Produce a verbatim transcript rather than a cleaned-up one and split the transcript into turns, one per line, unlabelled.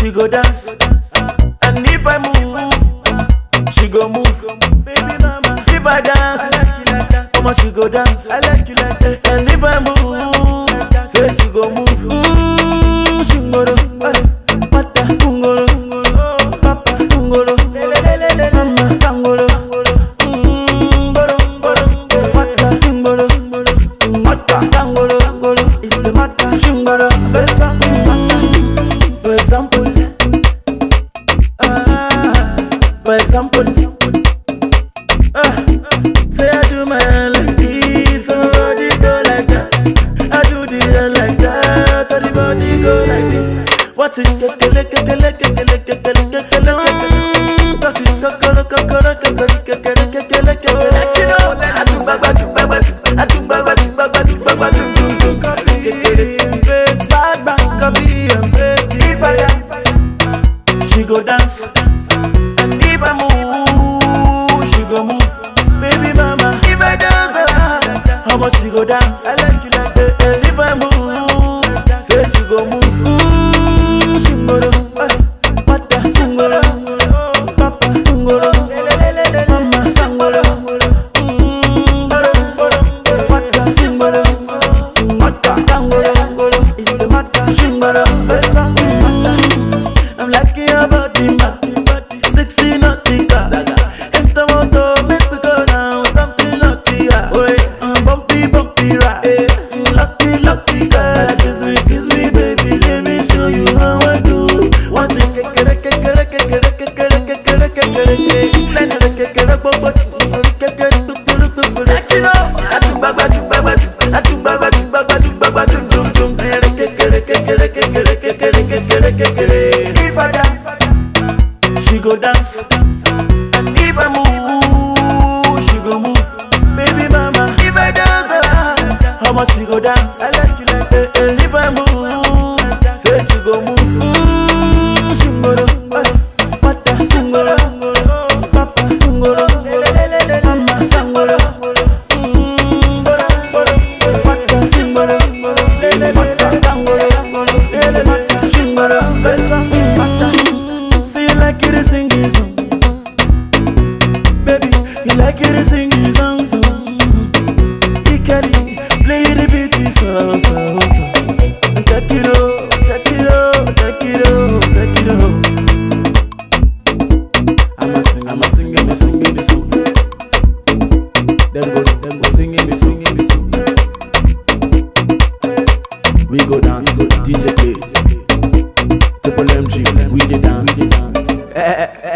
she go dance. And if I move, she go move. Baby mama, if I dance, I like you like that. Mama, she go dance. I like you like that. And if I move, say she go move. Mmm, shingoro, pata kungoro, papa kungoro, mama kangoro. Mmm, boro boro, pata kungoro, mata kangoro, it's a mata shingoro. For example, ah, for example, ah, say I do my hair like this, somebody go like that. I do the hair like that, everybody go like this. What's it? Kekele kekele kekele kekele kekele kekele. What's it? Kokoro kokoro kokoro kekele kekele kekele. Let you know that I do bagba do bagba do I do bagba do bagba do bagba do do do. Copy and paste, bad bad copy and paste. If I dance, she go dance. And if I move, she go move. Baby mama, if I dance, how much she go dance? I like you like that. And if I move, say she go move. Mmm, shingoro, pata shingoro, papa shingoro, mama shingoro. Mmm, pata shingoro, mata shingoro, it's a mata shingoro. I'm liking your body, ma, sexy nautica. Enter motor, make me go down, something nautica. Wait, um, bumpy, bumpy ride. Lucky, lucky girl, tease me, tease me, baby. Let me show you how I do. Once it kekere, kekere, kekere, kekere, kekere, kekere, kekere. Let it kekere, bobo, kekere, kekere, kekere. Like you know, I do bagba, do bagba, do I do bagba, do bagba, do bagba, do do do. Kekere, kekere, kekere, kekere, kekere, kekere. If I dance, she go dance. And if I move, she go move. Baby mama, if I dance, how much she go dance? I like you like that. And if I move, say she go move. Mmm, shingoro, pata shingoro, papa shingoro, mama shingoro. Mmm, pata shingoro, mata shingoro, shingoro. See you like you to sing this song, baby. You like you to sing this song, so Ikari, play the beat, so so so. Take it out, take it out, take it out, take it out. I'm a sing, I'm a singing, I'm singing this song. Them go, them go singing, singing this song. We go dance, D J play. Triple M G, we the dance.